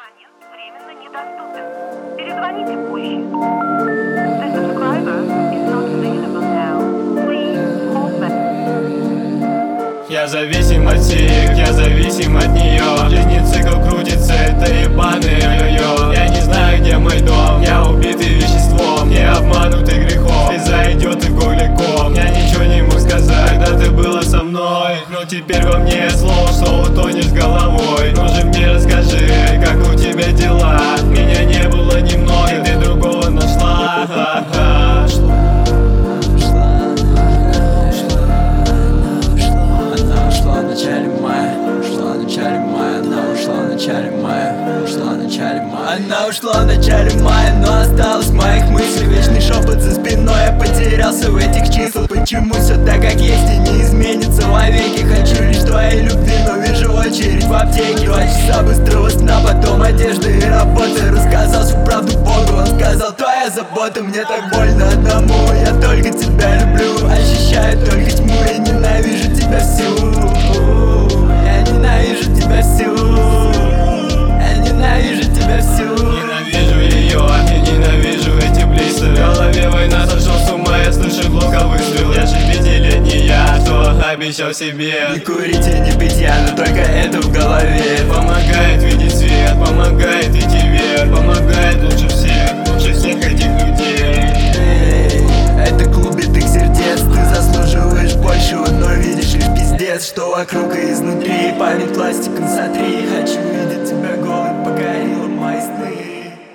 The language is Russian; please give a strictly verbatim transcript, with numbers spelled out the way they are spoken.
Абонент временно недоступен. Перезвоните позже. The subscriber is not available now. Please hold back. Я зависим от сих, я зависим от нее. Жизнь цикл крутится, это ебаный йо-йо. Я не знаю, где мой дом, я убитый веществом, не обманутый грехом. Ты зайдет и гугляком, я ничего не мог сказать, когда ты была со мной. Но теперь во мне слов, что утонешь головой. Ну же мне расскажи, как у тебя дела. Меня не было немного, и ты другого нашла. Ха-ха. Ушла в начале мая, ушла в начале мая, она ушла в начале мая, ушла в начале мая. Она ушла в начале мая, но осталась в моих мыслях. Вечный шепот за спиной, я потерялся в этих числах. Почему все так, как есть, и не изменится вовеки? Хочу лишь твоей любви, но вижу очередь в аптеке. Два часа быстрого сна, потом одежда и работа. Рассказал всю правду Богу, он сказал: твоя забота. Мне так больно одному, я только тебя люблю. Ощущаю только тьму, я ненавижу тебя всю. Я ненавижу тебя всю. Я ненавижу тебя всю. Ненавижу ее, я ненавижу эти блицы. В голове война, сошел с ума, я слышу глухо выстрел. Я же пятилетний я, что обещал себе. Не курить и не пить я, но только это в голове. Помогает видеть свет, помогает идти вверх, помогает лучше всех, лучше всех этих людей.